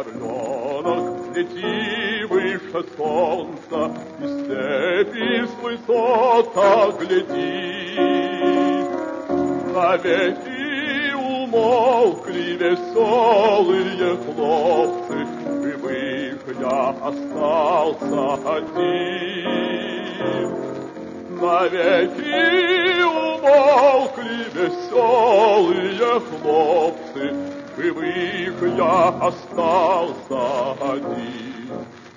орленок, лети выше солнца, и степи с высота гляди. Навеки умолкли веселые хлопцы, живых я остался один. Навеки умолкли веселые хлопцы, живых я остался один.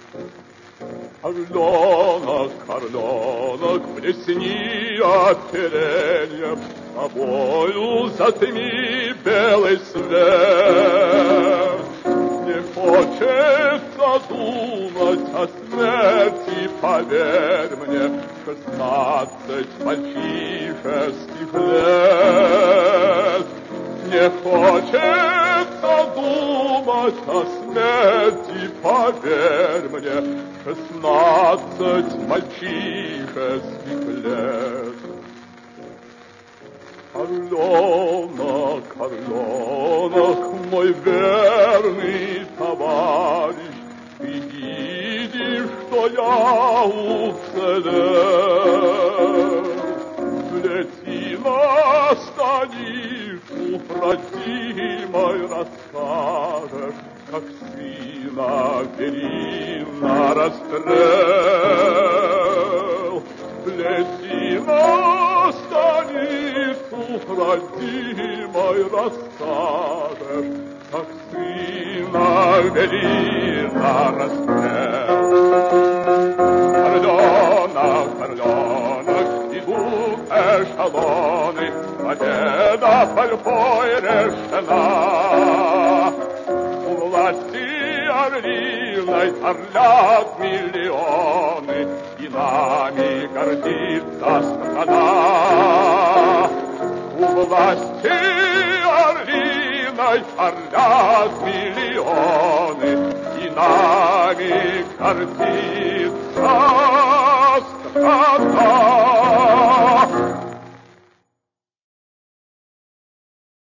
Орленок, орленок, плесни оперенье, тобою затми белый свет. Не хочется думать о смерти, поверь мне, 16 мальчишеских лет. Не хочется думать о смерти, поверь мне, 16 мальчишеских лет. Орленок, орленок, мой верный товарищ, ты видишь, что я уцелел. Лети на станицу, родимой расскажешь, как сына бери на расстрел. Лети на станицу, родимой расскажешь, как сына бери на расстрел. Орленок, орленок, идут эшелоны, победа борьбой решена. У власти орлиной орлят миллионы, и нами гордится страна. У власти орлиной орлят миллионы, и нами гордится страна.